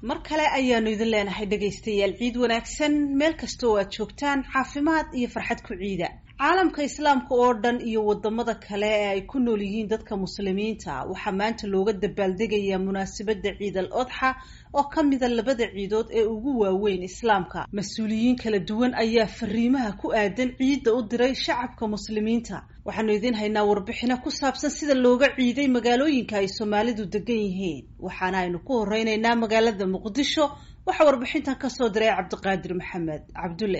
mar kale ayaanu idin leenahay dhagaystayaal ciid wanaagsan meel kasta oo aad joogtaan caafimaad iyo farxad ku ciida caalamka islaamka oo dhan iyo wadamada kale ee ay ku nool yihiin dadka muslimiinta waxaa maanta looga dabaaldegayaa munaasabada ciid al adxa oo ka mida labada ciidood ee ugu waaweyn islaamka mas-uuliyiin kala duwan ayaa fariimaha ku aadan ciidda u diray shacabka muslimiinta waxaanu idin haynaa warbixino ku saabsan sida looga ciiday magaalooyinka ay Soomaalidu degan yihiin waxaana aynu ku horeynaynaa magaalada Muqdisho waxa warbixintan ka soo diray Cabdiqaadir Maxamed Cabdulle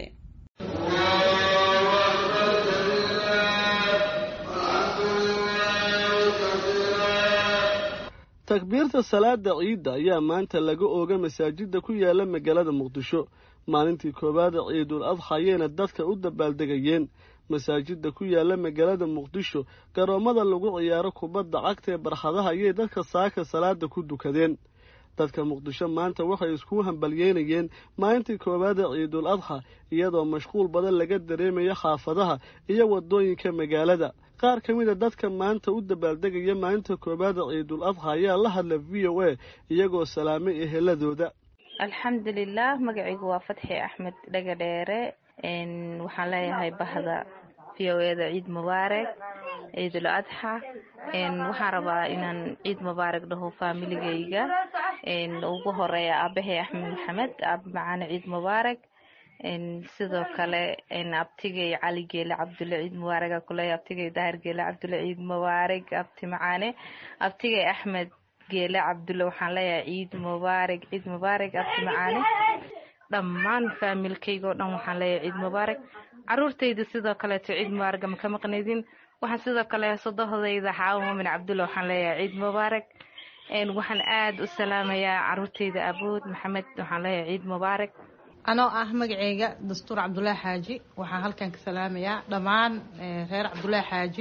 takbiirta salaada ciidda ayaa maanta laga ooga masaajida ku yaala magaalada Muqdisho maalintii koobaad ciidul adha ayayna dadka u dabaaldegayeen masaajida ku yaala magaalada Muqdisho garoomada lagu ciyaaro kubadda cagta ee barxadaha ayay dadka saaka salaada ku dukadeen dadka Muqdisho maanta waxay isku hambalyeynayeen maalintii koobaad ciidul adha iyadoo mashquul badan laga dareemayo xaafadaha iyo wadooyinka magaalada qaar kamid ah dadka maanta u dabaaldegaya maalinta koobaad ciidul adha ayaa la hadlay VOA iyagoo salaamay eheladooda alxamdulillah magacaygu waa Fatxi Axmed Dhagadheere waxaan leeyahay bahda VOA ciid mubaarak ciidul adha waxaan rabaa inaan ciid mubaarak dhaho familigayga ugu horeeya aabahay Axmed Maxamed macaan ciid mubaarak sidoo kale abtigay Cali Geele Cabdulle ciid mubaarak kulay abtigay Daahir Geele Cabdulle ciid mubaarak abti macaane abtigay Axmed Geele Cabdulle waxaan leeyahay ciid mubaarak abti macaane dhammaan familkayga oo dhan waxaan leeyahay ciid mubaarak caruurtayda sidoo kale ciid mubaarak ma ka maqnaydin waxaan sidoo kale sodohdayda Xaawo Muumin Cabdulle waxaan leeyahay ciid mubaarak waxaan aad u salaamayaa caruurtayda Abood Maxamed waxaan leeyahay ciid mubaarak anoo magacayga Dastuur Cabdullaahi Xaaji waxaan halkan ka salaamayaa dhammaan reer Cabdullaahi Xaaji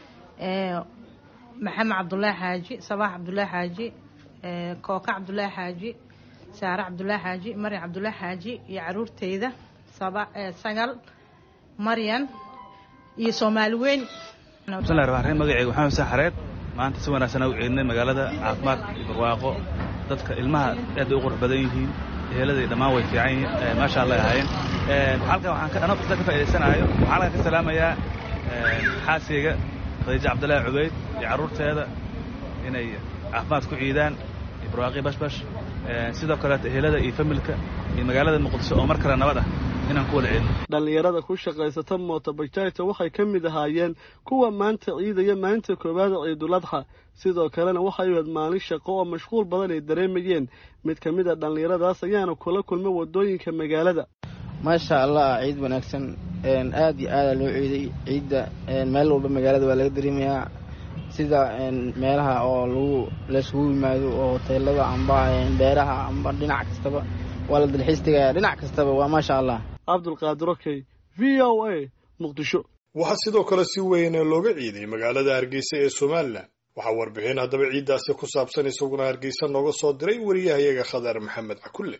Maxamed Cabdullaahi Xaaji Sabaax Cabdullaahi Xaaji Kooka Cabdullaahi Xaaji Saara Cabdullaahi Xaaji Maryam Cabdullaahi Xaaji iyo caruurtayda Sagal Maryan iyo Soomaali weyn bismillaahir rahmaanir rahiim magacayga waxaan Xuseen Xareed maanta si wanaagsan u ciidnay magaalada caafimaad iyo barwaaqo dadka ilmaha aad u qurux badan yihiin ehelada dhamaan way fiican yihiin ma sha Allah yahayn halka waxaan ka faa'iideysanayo waxaan ka salaamayaa xaasiga Khadiija Cabdullaahi Cubayd iyo caruurteeda inay caafimaad ku ciidaan barwaaqo bashbash sidoo kale ehelada iyo familka iyo magaalada Muqdisho oo mar kale nabad ah inaan ku wada ciidno dhalinyarada ku shaqaysata mooto bajaajta waxay kamid ahaayeen kuwa maanta ciidaya maalinta koobaad ciidul adha sidoo kalena waxay ahayd maalin shaqo oo mashquul badan ay dareemayeen mid kamid ah dhalinyaradaas ayaana kula kulmay wadooyinka magaalada ma sha Allah ciid wanaagsan aad iyo aad loo ciiday ciida meel walba magaalada waa laga dareemayaa sida meelaha oo la isugu yimaado oo hoteelada amba beeraha amba dhinac kastaba wala dalxiistiga dhinac kastaba waa ma sha Allah Cabdulqaadir Okey VOA Muqdisho waxa sidoo kale si weyn looga ciiday magaalada Hargeysa ee Soomaaliland waxa warbixin hadaba ciidaasi ku saabsan isaguna Hargeysa nooga soo diray wariyahayaga Khadar Maxamed Cakulle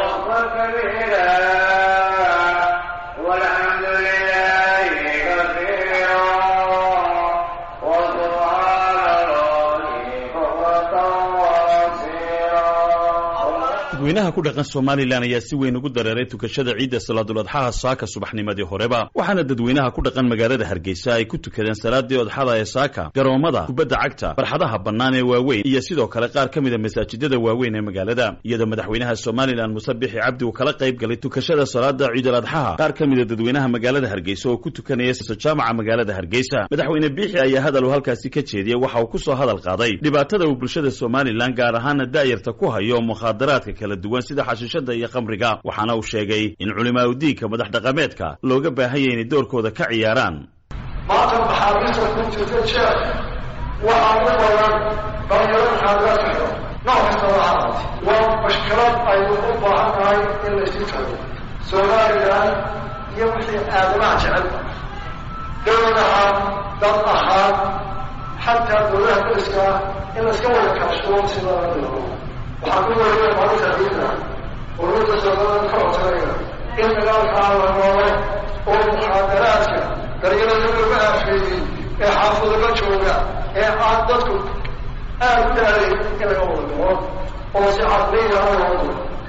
dadweynaha ku dhaqan Soomaaliland ayaa si weyn ugu dareeray tukashada ciidda salaadul adha saaka subaxnimadii horeba waxaana dadweynaha ku dhaqan magaalada Hargeysa ay ku tukadeen salaadii adxada ee saaka garoomada kubadda cagta barxadaha bannaan ee waaweyn iyo sidoo kale qaar kamid ah masaajidada waaweyn ee magaalada iyadoo madaxweynaha Soomaaliland Muuse Biixi Cabdi uu kala qayb galay tukashada salaada ciidul adha qaar kamid ah dadweynaha magaalada Hargeysa oo ku tukanaya jaamaca magaalada Hargeysa madaxweyne Biixi ayaa hadal halkaasi ka jeediyay waxa uu ku soo hadal qaaday dhibaatada uu bulshada Soomaaliland gaar ahaan daayirta ku hayo mukhadaraadka kala duwan sida xashiishada iyo khamriga waxaana uu sheegay in culimada diinka madax dhaqameedka looga baahan yahay in doorkooda ka ciyaaraan maanta maxaabiista ku jirta jeer waxa ugu badan dhalinyarada xaaladda nooc kasta waa mushkilad ay u baahan tahay in la isu tago Soomaaliland iyo wixii aadamaha jecel dowladaha dad ahaan xataa dowladaha dariska in la iska wada kaashado sida la rabo waxaan ku wariyaa maalinta ciidda ururada Soomaaliland ka codsanaya in dagaalka la noole oo muxaadaraadka daryaalada lagu afeeyay ee xaafadada jooga ee aan dadku aad u daalay in laga wada galo oo si caqliya ah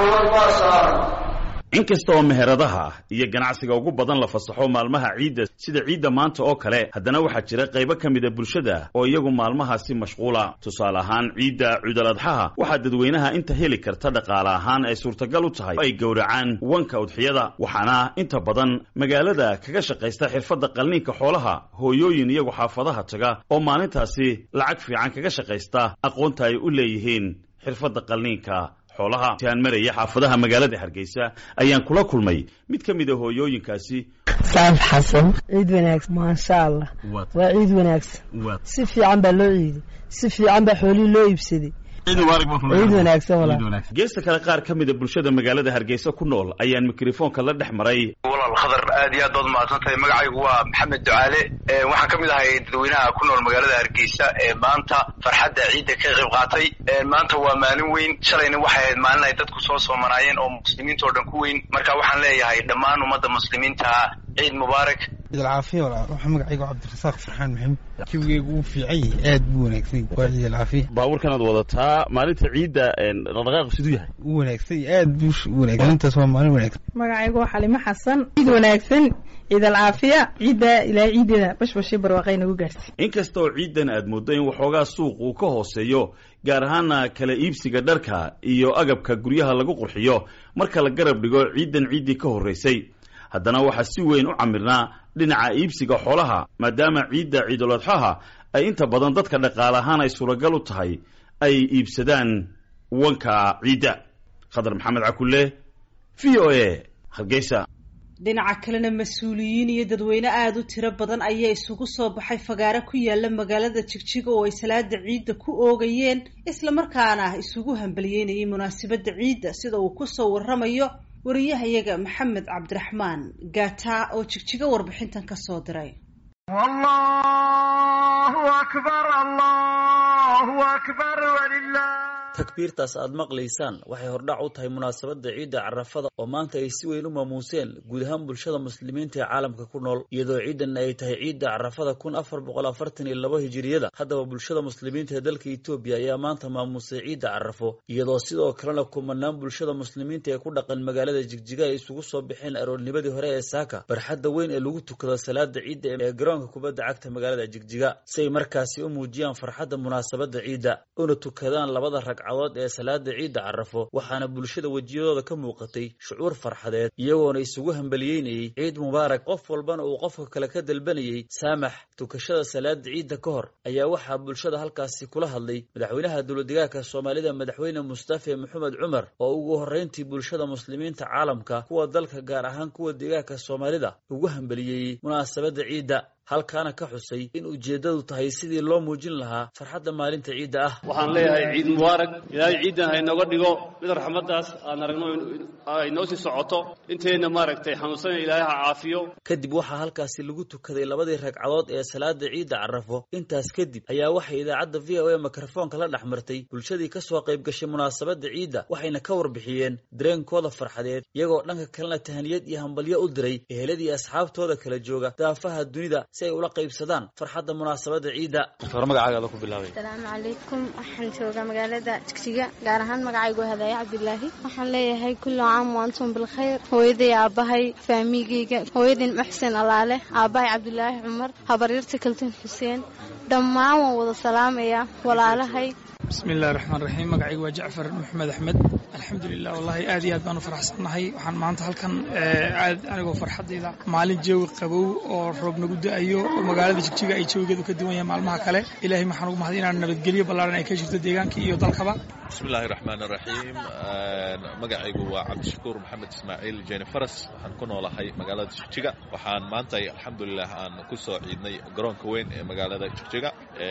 kooban baa saaran. inkasta oo meheradaha iyo ganacsiga ugu badan la fasaxo maalmaha ciidda sida ciidda maanta oo kale haddana waxaa jira qaybo ka mid a bulshada oo iyagu maalmahaasi mashquula tusaale ahaan ciidda ciidul adxaha waxaa dadweynaha inta heli karta dhaqaale ahaan ay suurtagal u tahay ay gowracaan wanka udxiyada waxaana inta badan magaalada kaga shaqaysta xirfadda qalniinka xoolaha hooyooyin iyagu xaafadaha taga oo maalintaasi lacag fiican kaga shaqaysta aqoonta ay u leeyihiin xirfadda qalniinka xoolaha taan maraya xaafadaha magaalada Hargeysa ayaan kula kulmay mid ka mid ah hooyooyinkaasi Saaf Xasan ciid wanaagsan ma sha Allah waa ciid wanaagsan si fiican baa loo ciiday si fiican baa xooli loo iibsaday ciid wanaagsan walaal geesta kale qaar ka mid ah bulshada magaalada Hargeysa ku nool ayaan mikrofoonka la dhex maray walaal khadar aad iyo aad dood maadsantahay magacaygu waa Maxamed Ducaale waxaan ka mid ahay dadweynaha ku nool magaalada Hargeysa maanta farxadda ciidda ka qayb qaatay maanta waa maalin weyn shalayna waxay ahayd maalin ay dadku soo soomanaayeen oo muslimiinta oo dhan ku weyn marka waxaan leeyahay dhammaan ummadda muslimiinta ciid mubaarak ciid العافية waxaan magacaygu Cabdirasaaq Farxaan Maxamed kiwgeegu uu fiicay aad buu wanaagsan waa ciid العافية baaburkan aad wadataa maalinta ciidda dhaqdhaqaaq sidoo yahay uu wanaagsan aad buu wanaagsan intaas waa maalin wanaagsan magacaygu waa Xalimo Xasan ciid wanaagsan ciid العافية ciidda ilaa ciidda bashbashi barwaaqayna ugu gaartay inkasta oo ciidan aad moodo in waxoogaa suuq uu ka hooseeyo gaar ahaan kala iibsiga dharka iyo agabka guryaha lagu qurxiyo marka la garab dhigo ciidan ciidii ka horeysay haddana waxaa si weyn u camirnaa dhinaca iibsiga xoolaha maadaama ciidda ciidul adxaha ay inta badan dadka dhaqaale ahaan ay suuragal u tahay ay iibsadaan wanka ciidda khadar maxamed cakulle VOA Hargeysa dhinaca kalena mas'uuliyiin iyo dadweyne aad u tiro badan ayaa isugu soo baxay fagaare ku yaala magaalada Jigjiga oo ay salaada ciidda ku oogayeen isla markaana isugu hambalyeynayay munaasabadda ciidda sida uu ku soo warramayo wariyahayaga Maxamed Cabdiraxmaan Gaata oo Jigjiga warbixintan ka soo diray Allahu akbar walillah takbiirtaas aad maqlaysaan waxay hordhac u tahay munaasabadda ciidda Carafada oo maanta ay si weyn u maamuuseen guud ahaan bulshada muslimiinta ee caalamka ku nool iyadoo ciidan ay tahay ciidda Carafada 1442 hijriyada haddaba bulshada muslimiinta ee dalka Itoobiya ayaa maanta maamuusay ciidda Carafo iyadoo sidoo kalena kumanaan bulshada muslimiinta ee ku dhaqan magaalada Jigjiga ay isugu soo bixeen aroornimadii hore ee Saaka barxadda weyn ee lagu tukado salaada ciidda ee garoonka kubadda cagta magaalada Jigjiga say markaasi u muujiyaan farxadda munaasabadda ciidda una tukadaan labada ragcadood ee salaada ciidda Carafo waxaana bulshada wajiyadooda ka muuqatay shucuur farxadeed iyagoona isugu hambalyeynayay ciid mubaarak qof walbana uu qofka kale ka dalbanayay saamax tukashada salaada ciidda ka hor ayaa waxaa bulshada halkaasi kula hadlay madaxweynaha dowladdeegaanka Soomaalida madaxweyne Mustafa Maxamed Cumar oo ugu horeyntii bulshada muslimiinta caalamka kuwa dalka gaar ahaan kuwa deegaanka Soomaalida ugu hambalyeeyay munaasabadda ciidda halkaana ka xusay in ujeedadu tahay sidii loo muujin lahaa farxadda maalinta ciidda ah waxaan leeyahay ciid mubaarak ilaahay ciidan hay naga dhigo mid raxmadaas aan aragno ay noo sii socoto inteena maaragtay xanuunsan ilaahay ha caafiyo kadib waxaa halkaasi lagu tukaday labadii ragcadood ee salaada ciidda Carafo intaas kadib ayaa waxay idaacadda VOA mikrofoonka la dhaxmartay bulshadii ka soo qayb gashay munaasabadda ciidda waxayna ka warbixiyeen dareenkooda farxadeed iyagoo dhanka kalena tahaniyad iyo hambalyo u diray eheladii asxaabtooda kala jooga daafaha dunida si ay ula qaybsadaan farxadda munaasabadda ciidda magacaaga ku bilaabay Assalaamu calaykum waxaan joogaa magaalada Jigjiga gaar ahaan magacaygu Hadaaya Cabdillaahi waxaan leeyahay kullu caam wa antum bil khayr hooyaday aabahay faamigeyga hooyadan Muxsin Alaale aabahay Cabdillaahi Cumar habaryarta Kaltuun Xuseen dhammaan waan wada salaamayaa walaalahay bismillaahir rahmaanir rahiim magacaygu waa Jacfar Maxamed Axmed alxamdulillah wallahi aad iyo aad baan u faraxsanahay waxaan maanta halkan aad anigoo farxadeyda maalin jawi qabow oo roob nagu da'ayo oo magaalada Jigjiga ay jawigeedu ka duwan yahay maalmaha kale ilaahay maxaan ugu mahadin inaan nabadgelyo ballaaran ay ka jirto deegaanka iyo dalkaba bismillaahir rahmaanir rahiim magacaygu waa Cabdishakuur Maxamed Ismaaciil Jeene Faras waxaan ku noolahay magaalada Jigjiga waxaan maanta alxamdulillah aan ku soo ciidnay garoonka weyn ee magaalada Jigjiga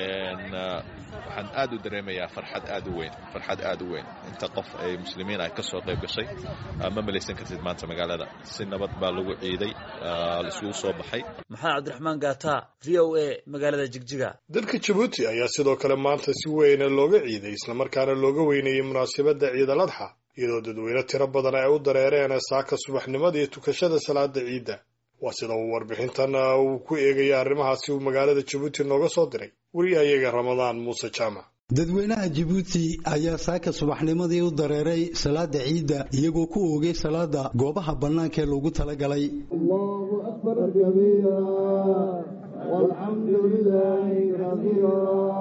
waxaan aad u dareemayaa farxad aad u weyn inta qof ay muslimiin ay ka soo qayb gashay ma malaysan kartid maanta magaalada si nabad baa lagu ciiday la isugu soo baxay maxaa Cabdiraxmaan Gaata VOA magaalada Jigjiga dalka Djibouti ayaa sidoo kale maanta si weyn looga ciiday isla markaana looga weynayay munaasabadda ciid al-adha iyadoo dadweyne tiro badan ay u dareereen saaka subaxnimadii tukashada salaada ciidda waa sida uu warbixintan uu ku eegay arrimahaasi uu magaalada Djibouti nooga soo diray wariyahayaga Ramadaan Muuse Jaamac dadweynaha Djibouti ayaa saaka subaxnimadii u dareeray salaada ciida iyagoo ku oogay salaada goobaha banaanka ee loogu talagalay. Allahu akbar kabeera walhamdulillahi kabeera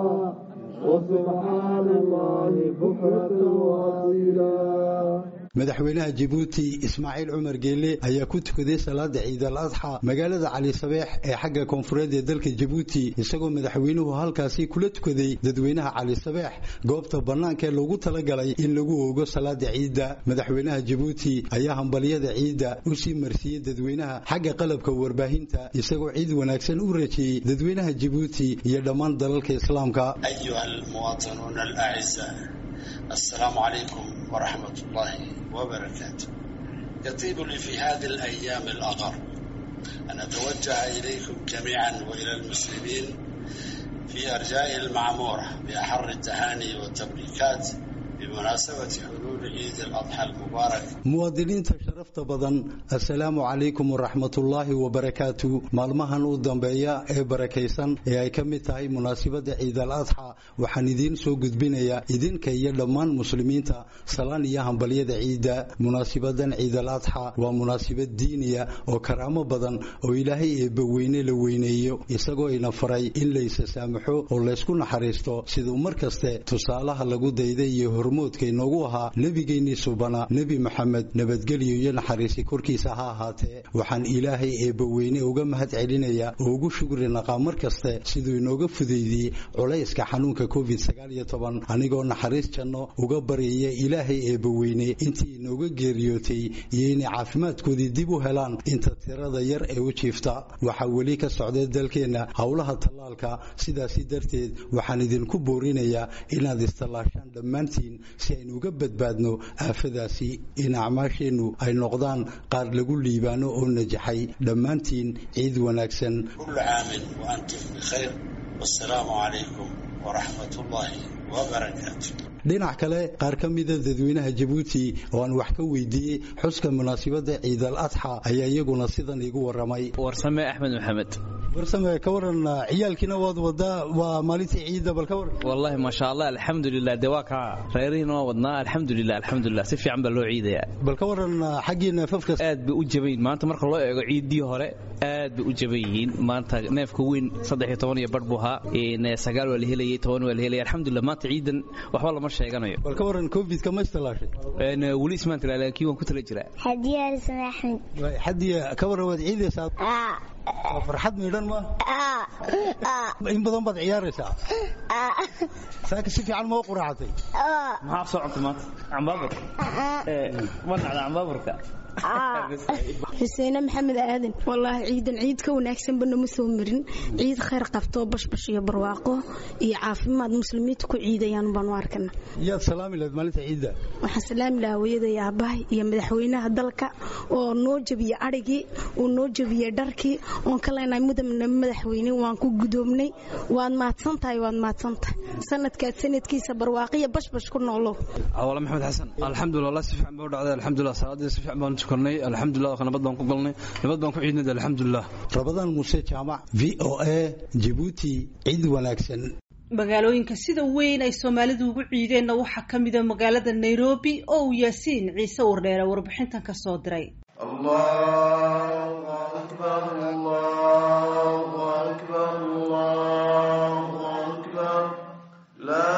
wa subhanallahi bukratan wa asila. madaxweynaha Djibouti Ismaaciil Cumar Geele ayaa ku tukaday salaada Ciid al-Adha magaalada Cali Sabeex ee xagga koonfureed ee dalka Djibouti isagoo madaxweynuhu halkaasi kula tukaday dadweynaha Cali Sabeex goobta banaanka ee loogu talagalay in lagu oogo salaada ciida. madaxweynaha Djibouti ayaa hambaliyada ciida u sii marsiyay dadweynaha xagga qalabka warbaahinta isagoo ciid wanaagsan u rajeeyay dadweynaha Djibouti iyo dhammaan dalalka islaamka. ayyuhal muwaatinuun al-a'izza السلام عليكم ورحمة الله وبركاته. يطيب لي في هذه الأيام الأغر أن أتوجه إليكم جميعا وإلى المسلمين في أرجاء المعمورة بأحر التهاني والتبريكات بمناسبة حلول عيد الأضحى المبارك. مواطنين تشرفت بدن السلام عليكم ورحمة الله وبركاته. مالمهن ودنبيا بركيسان أي كم تاي مناسبة عيد الأضحى وحندين سوق بنايا إذن كي لمان مسلمين تا صلان ياهم بليد عيد مناسبة عيد الأضحى ومناسبة دينية وكرامة بدن وإلهي بوين لوينيو يسقوا إلى فري إلا يسامحوا ولا يسكون حريستو سيدو مركزته تصالح لجود يديه hormoodka inoogu ahaa nabigeennii subana nabi maxamed nabadgelyo iyo naxariisi korkiisa ha ahaatee waxaan ilaahay eebbaweyne uga mahad celinayaa oo ugu shukrinaqaa markaste siduu inooga fudeydiyey culayska xanuunka covid-19 anigoo naxariis janno uga baryaya ilaahay eebbaweyne intii inooga geeriyootay iyo inay caafimaadkoodii dib u helaan inta tirada yar ee u jiifta. waxaa weli ka socday dalkeenna howlaha tallaalka sidaasi darteed waxaan idinku boorinayaa inaad istallaashaan dhammaantiin si aynu uga badbaadno aafadaasi in acmaasheenu ay noqdaan qaar lagu liibaano oo najaxay. dhammaantiin ciid wanaagsan. kullu aamin wa antum bikhayr. wassalaamu calaykum waraxmatullaahi wabarakaatu. dhinac kale qaar ka mid ah dadweynaha Djibouti oo aan wax ka weydiiyay xuska munaasabada Ciid al-Adha ayaa iyaguna sidan igu waramay. warsame Axmed Maxamed. warsame ka waran ciyaalkina waad wada waa maalintii ciida bal ka waran. wallahi ma sha Allah alxamdulillah dawaka reerina wadna alxamdulillah si fiican baa loo ciidaya. bal ka waran xaqiina fafka aad bay u jabayn maanta marka loo eego ciidii hore aad bay u jabayeen maanta neefka weyn 13 iyo badh buha in 9 waa la helayay 10 waa la helayay alxamdulillah maanta ciidan waxba lama sheeganayo. bal ka waran covid ka ma istalaashay wali ismaan talaalaankii waan ku tala jiraa. hadiya Axmed. hadiya ka waran waad ciidaysaa. farxad meedan ma in badan baad ciyaaraysaa. saaka si fiican ma u quraacatay. maxaa soo cunta maanta cambaabur wadnacda cambaburka. حسين محمد آدم والله عيد كوناكسن بنا مسومرين عيد خير قبطو بش يا برواقو يا عافماد مسلميت كو عيديان بانواركنا يا سلام الله مالتي عيده waxa salaam la hooyada ya abahay iyo madaxweynaha dalka oo noo jabiye arigii oo noo jabiye dharkii oo kaleena madaxweyne waan ku gudoomnay waan maadsantahay sanadkiisa barwaaqiya bash ku noolo. awla maxamed xasan alxamdulillah si fiican baa dhacday alxamdulillah salaadii si fiican baan tukanay alxamdulillah nabad baan ku galnay nabad baan ku ciidnay alxamdulillah. Rabadaan Muuse Jaamac VOA Djibouti ciid wanaagsan. magaalooyinka sida weyn ay Soomaalidu ugu ciideen waxa kamida magaalada Nairobi oo Yaasiin Ciise Wardheere warbixintan ka soo diray. Allahu akbar Allahu akbar Allahu akbar la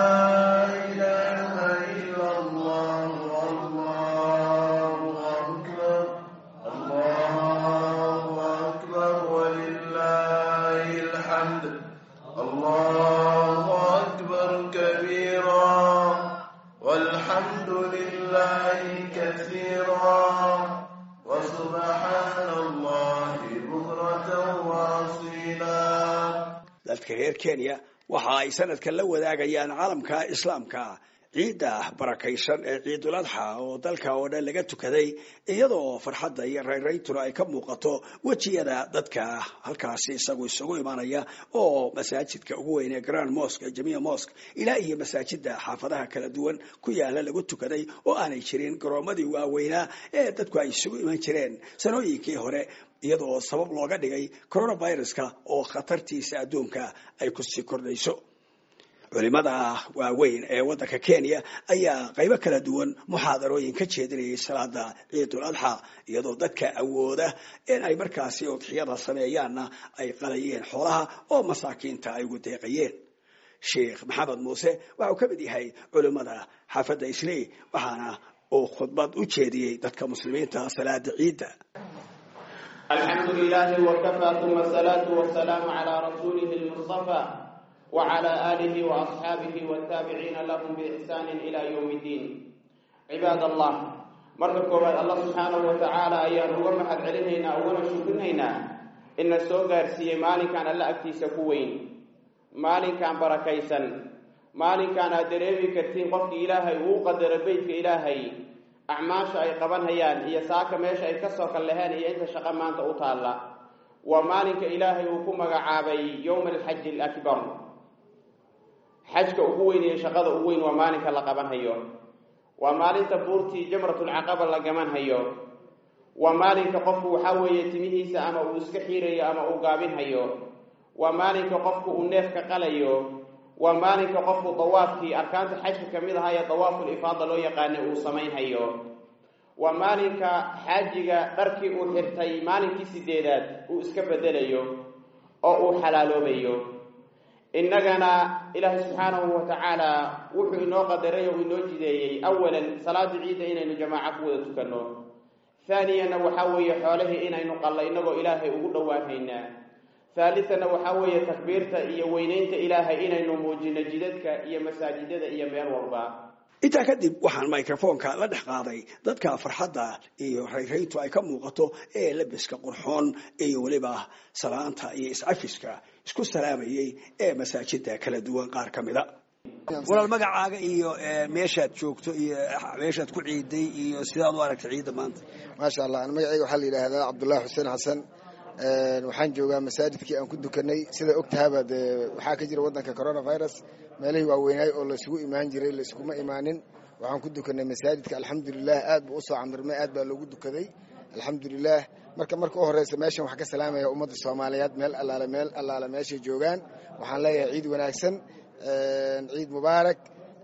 dadka reer Kenya waxa ay sanadkan la wadaagayaan caalamka islaamka ciida barakaysan ee Ciidul Adha oo dalka oo dhan laga tukaday iyadoo farxadda iyo reeraytuna ay ka muuqato wajiyada dadka halkaasi isugu imaanaya oo masaajidka ugu weyn ee Grand Mosque Jamia Mosque ilaa iyo masaajidda xaafadaha kala duwan ku yaala lagu tukaday oo aanay jirin garoomadii waaweynaa ee dadku ay isugu iman jireen sanooyinkii hore iyadoo sabab looga dhigay coronavirus-ka oo khatartiisa adduunka ay ku sii kordhayso. culimada waaweyn ee waddanka Kenya ayaa qaybo kala duwan muxaadarooyin ka jeedinayay salaada ciidul adxa iyadoo dadka awooda in ay markaasi udxiyada sameeyaanna ay qalayeen xoolaha oo masaakiinta ay ugu deeqayeen sheekh maxamed muuse waxa uu ka mid yahay culimada xaafadda Islii waxaana uu khudbad u jeediyey dadka muslimiinta salaada ciida الحمد لله وكفى ثم الصلاة والسلام على رسوله المصطفى وعلى آله وأصحابه والتابعين لهم بإحسان إلى يوم الدين عباد الله مركب الله سبحانه وتعالى أيان هو محد علينا أولا شكرنا إن السوغر سي مالي كان الله أكتي سكوين مالي كان بركيسا مالي كان دريبي كرتين قفك إلهي وقدر بيتك إلهي أعماش أي قبان هيان هي ساكا ميش أي كسوك اللهان هي إنت شقا ما أنت أطالة ومالك إلهي وكما عابي يوم الحج الأكبر حجك أقوين شقا أقوين ومالك لقبان هيو ومالك تبورتي جمرة العقبة لقمان هيو ومالك قفو حاوي يتميه سأما أسكحيري أما أقابين هيو ومالك قفو النفك قليو ومالك قف طوافي أركان الحج كميدها هي طواف الإفاضة لو يقاني وصمين هيو ومالك حاجة دركي وحرتي مالك سيديدات وإسكب دليو أو حلالو بيو إننا إله سبحانه وتعالى وحو إنو قدريه وإنو جديه أولا صلاة عيدة إنو جماعة قوة تكنو ثانيا وحاوي حوله إنو قال إنو إلهي وقود وافينا ثالثا وحاوي تكبيرتا إيا وينينتا إلهي إنو موجينا جددك إيا مساجدة إيا مير وربا intaa kadib waxaan microphone-ka la dhex qaaday dadka farxadda iyo rayraytu ay ka muuqato ee labiska qurxoon iyo waliba salaanta iyo iscafiska isku salaamayay ee masaajidda kala duwan qaar kamida walaal magacaaga iyo meeshaad joogto iyo meeshaad ku ciiday iyo sidaad u aragtay ciidda maanta maasha Allah ana magacayga waxa la yiraahdaa Cabdullaahi Xuseen Xasan waxaan joogaa masaajidkii aan ku dukanay sida ogtahay waxa ka jira wadanka coronavirus meelaha waaweynay oo la isugu imaan jiray la isku ma imaanin waxaan ku dukanay masaajidka alxamdulillah aad buu soo camirmay aad baa loogu dukaday alxamdulillah marka u horeysa meeshan wax ka salaamaya ummadda Soomaaliyeed meel allaala meesha joogaan waxaan leeyahay ciid wanaagsan ciid mubaarak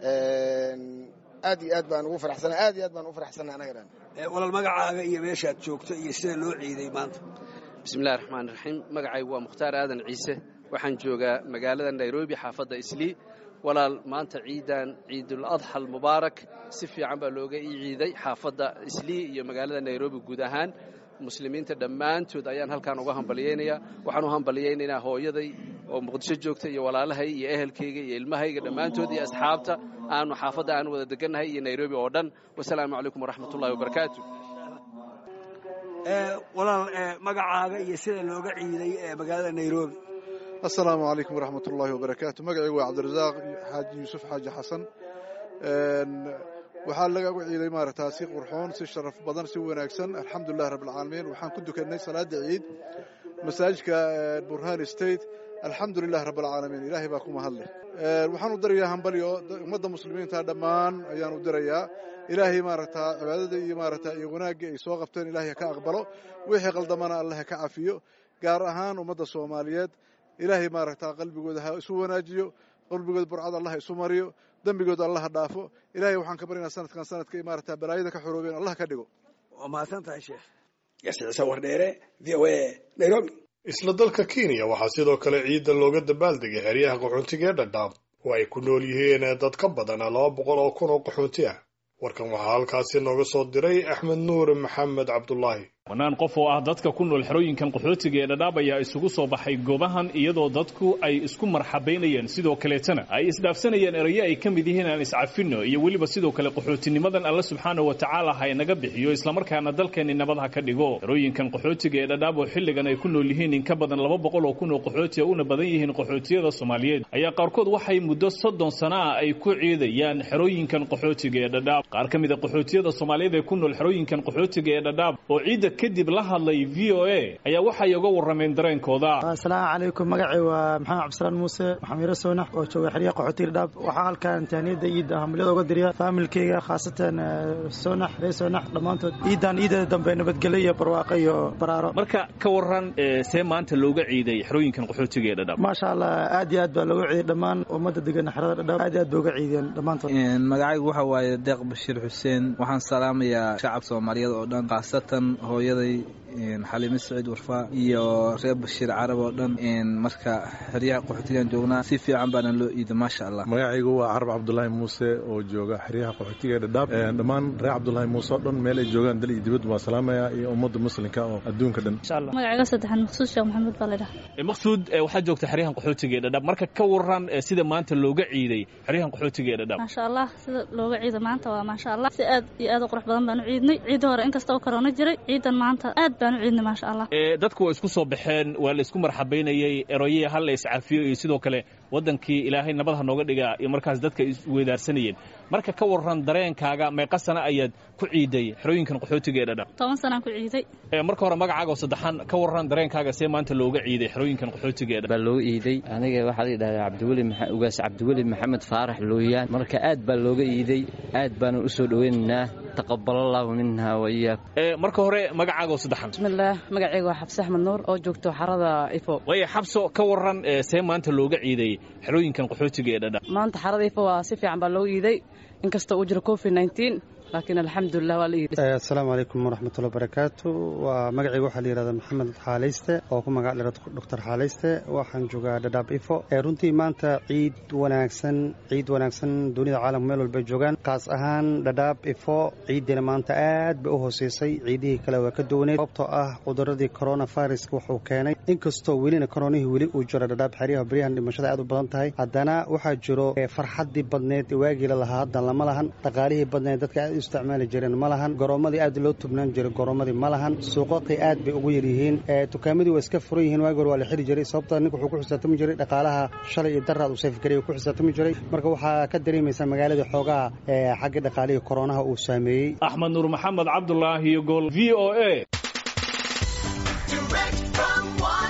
aad iyo aad baan ugu faraxsanahay anaga walaal magacaaga iyo meeshaad joogto iyo sida loo ciiday maanta بسم الله الرحمن الرحيم magacaygu waa Mukhtaar Aadan Ciise waxaan joogaa magaalada Nairobi xaafadda Islii walaal maanta ciidan ciidul adha mubaarak si fiican baa looga ciiday xaafadda Islii iyo magaalada Nairobi guud ahaan muslimiinta dhammaantood ayaan halkaan uga hambalyeynaya waxaan u hambalyeynaynaa hooyaday oo Muqdisho joogta iyo walaalahay iyo ehelkayga iyo ilmahayga dhammaantood iyo asxaabta aanu xaafadda aan wada deganahay iyo Nairobi oo dhan wassalaamu calaykum waraxmatullaahi wabarakaatuh walaal magacaaga iyo sida looga ciiday magaalada Nairobi السلام عليكم ورحمة الله وبركاته مقعي وعبد الرزاق حاج يوسف حاج حسن waxaa laga ciiday maaragtaa si qurxoon si sharaf badan si wanaagsan alxamdulillaah rabbil caalamiin waxaan ku dukanay salaada ciid masaajidka Burhan State alxamdulillaah rabbil caalamiin ilaahay baa ku mahadleh waxaan u dirayaa hambaliyo ummadda muslimiinta dhammaan ayaan u dirayaa ilaahay maaragtaa cibaadada iyo maaragtaa iyo wanaagga ay soo qabteen ilaahay ka aqbalo wixii qaldamana Allah ka cafiyo gaar ahaan ummadda Soomaaliyeed ilaahay maaragtaa qalbigooda ha isu wanaajiyo qalbigooda burcad Allah isu mariyo dambigooda Allah dhaafo ilaahay waxaan ka barinayaa sanadka maaragtaa balaayada ka xoroobeen Allah ka dhigo waa mahadsantahay sheekh yasiisa wardheere VOA Nairobi isla dalka Kenya waxaa sidoo kale ciidda looga dabaaldegay xeryaha qaxoontiga ee Dadaab oo ay ku nool yihiin dad ka badan 200,000 oo qaxoonti ah warkan waxaa halkaasi nooga soo diray Axmed Nuur Maxamed Cabdullaahi wanaan qof oo ah dadka ku nool xerooyinkan qaxootiga ee Dadaab ayaa isugu soo baxay goobahan iyadoo dadku ay isku marxabeynayeen sidoo kaleetana ay isdhaafsanayeen erayo ay ka mid yihiin aan iscafino iyo waliba sidoo kale qaxootinimadan Allah subxaanahu wa ta'ala hay naga bixiyo isla markaana dalkeena nabadha ka dhigo xerooyinkan qaxootiga ee Dadaab oo xilligan ay ku nool yihiin in ka badan 200 oo kun oo qaxooti ah una badan yihiin qaxootiyada Soomaaliyeed ayaa qaarkood waxay muddo 30 sano ay ku ciidayaan xerooyinkan qaxootiga ee Dadaab qaar ka mid ah qaxootiyada Soomaaliyeed ee ku nool xerooyinkan qaxootiga ee Dadaab oo ciid kadib la hadlay VOA ayaa waxay uga warrameen dareenkooda. Assalaamu calaykum, magacay waa Maxamed Cabdisalaan Muuse Maxamiiro Soonax oo jooga xiriya qaxootiga Dhadhaab. Waxaa halkaan taaniyada ciida hambalada uga diriya familkayga khaasatan Soonax Soonax dhamaantood ciida dambe nabadgelyo iyo barwaaqo iyo baraaro. Marka ka waran see maanta looga ciiday xerooyinkan qaxootiga ee Dhadhaab. Masha Allah aad iyo aad baa looga ciiday dhamaan ummadda degan xerada Dhadhaab aad iyo aad baa uga ciideen dhamaantood. Magacaygu waxa waaye Deeq Bashiir Xuseen. Waxaan salaamayaa shacab Soomaaliyeed oo dhan khaasatan hooyaday Xaliime Saciid Warfaa iyo reer Bashiir Carab oo dhan marka xiriyaha qaxootigan joognaa si fiican baana loo iiday maasha Allah. Magacaygu waa Carab Cabdullaahi Muuse oo jooga xiriyaha qaxootiga Dhadhaab. Dhammaan reer Cabdullaahi Muuse oo dhan meel ay joogaan dal iyo dibadda waa salaamaya iyo ummadda muslimka oo adduunka dhan. Insha Allah. Magacayga saddexan Maqsuud Sheekh Maxamed Balada. Maqsuud waxaa joogta xiriyahan qaxootiga Dhadhaab. Marka ka waran sida maanta looga ciiday xiriyahan qaxootiga Dhadhaab. Maasha Allah sida looga ciiday maanta waa maasha Allah si aad iyo aad u qurux badan baan u ciidnay. Ciid hore inkastoo corona jiray ciidan maanta aad baan u ciidnay maasha Allah. Dadku waa isku soo baxeen waa la isku marxabeynayay erayay hal la iscafiyo iyo sidoo kale wadankii Ilaahay nabad ha nooga dhiga iyo markaas dadka is weedaarsanayeen. Marka ka waran dareenkaaga meeqa sano ayaad ku ciiday xerooyinkan qaxootiga ee Dhadhaab? 10 sano ku ciiday. Marka hore magacaaga oo saddexan ka waran dareenkaaga see maanta looga ciiday xerooyinkan qaxootiga ee Dhadhaab? Loo ciiday aniga waxa la yiraahdaa Cabdiweli Maxamed Faarax Looyaan. Marka aad baa looga ciiday aad baan u soo dhaweynaynaa taqabbalallahu minha wa iyyak. Marka hore magacaaga oo saddexan. Bismillah magacayga waa Xabsi Axmed Nuur oo joogto xarada Ifo. Way Xabso ka waran see maanta looga ciiday xerooyinkan qaxootiga ee Dhadhaab? Maanta xarada Ifo waa si fiican baa loo ciiday inkastoo uu jiro COVID-19 laakiin alxamdulillah waa la ciiday. Assalaamu calaykum waraxmatullahi wabarakaatu. Waa magacayga waxaa la yiraahdaa Maxamed Xaaleyste oo ku magac dheer Dr. Xaaleyste. Waxaan joogaa Dhadhaab Ifo. Runtii maanta ciid wanaagsan dunida caalamka meel walba joogaan qaas ahaan Dhadhaab Ifo ciidina maanta aad bay u hooseysay ciidihii kale waa ka duwaneed sababtoo ah cuduradii coronavirus wuxuu keenay inkastoo welina koronihii weli uu jiro Dhadhaab xeryaha bariyahan dhimashada aad u badan tahay haddana waxaa jiro farxadii badneed waagii la lahaa hadda lama lahan dhaqaalihii badneed dadka aad isticmaali jireen ma lahan goroomadii aad loo tubnaan jiray goroomadii ma lahan suuqaqii aad bay ugu yar yihiin dukaamadii waa iska furan yihiin waagi hore waa la xiri jiray sababtoo ninka wuxuu ku xisaabtami jiray dhaqaalaha shalay iyo daraad uu sayfgareey ku xisaabtami jiray marka waxaa ka dareemaysaa magaalada xoogaa xagga dhaqaalihii koronaha uu saameeyey. Axmed Nuur Maxamed Cabdullaahi iyo Gool VOA.